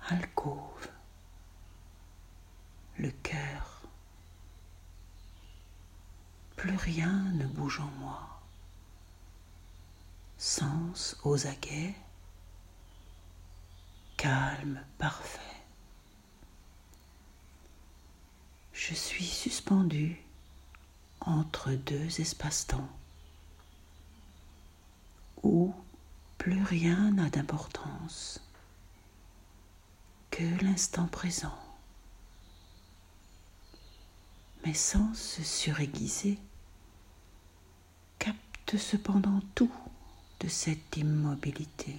alcôve, le cœur. Plus rien ne bouge en moi. Sens aux aguets, calme parfait. Je suis suspendu entre deux espaces-temps où plus rien n'a d'importance que l'instant présent. Mes sens suraiguisés captent cependant tout de cette immobilité.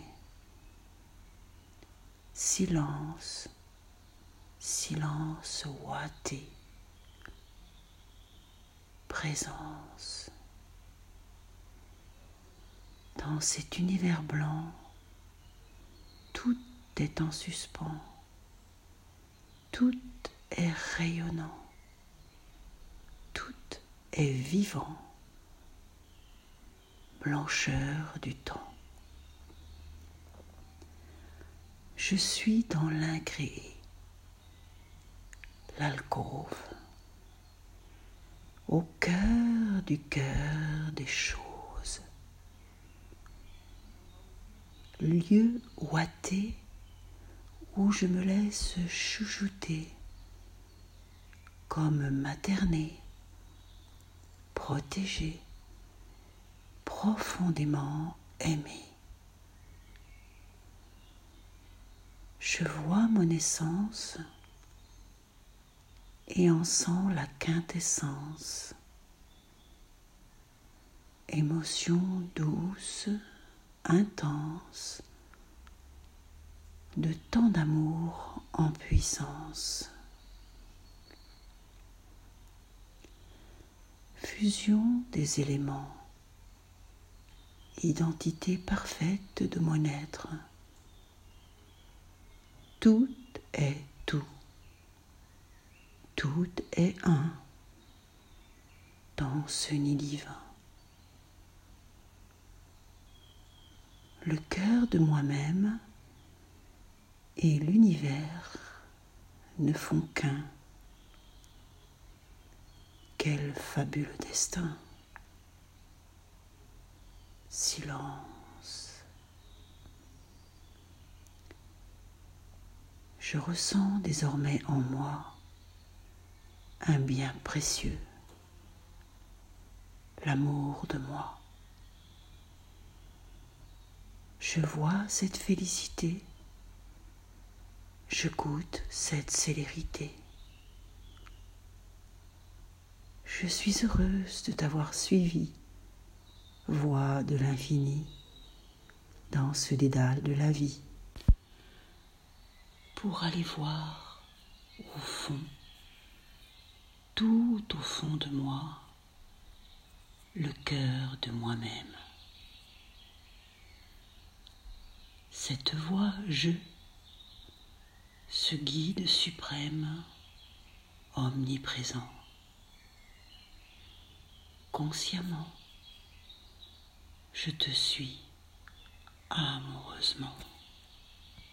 Silence, silence ouaté. Présence. Dans cet univers blanc, tout est en suspens, tout est rayonnant, tout est vivant, blancheur du temps. Je suis dans l'incréé, l'alcôve, au cœur du cœur des choses, lieu ouaté où je me laisse chouchouter, comme maternée, protégée, profondément aimée. Je vois mon essence et en sens la quintessence. Émotion douce, intense, de tant d'amour en puissance. Fusion des éléments, identité parfaite de mon être. Tout est tout. Tout est un dans ce nid divin. Le cœur de moi-même et l'univers ne font qu'un. Quel fabuleux destin! Silence. Je ressens désormais en moi un bien précieux, l'amour de moi. Je vois cette félicité, je goûte cette célérité. Je suis heureuse de t'avoir suivi, voix de l'infini, dans ce dédale de la vie, pour aller voir au fond, tout au fond de moi, le cœur de moi-même. Cette voix je, ce guide suprême, omniprésent, consciemment, je te suis amoureusement.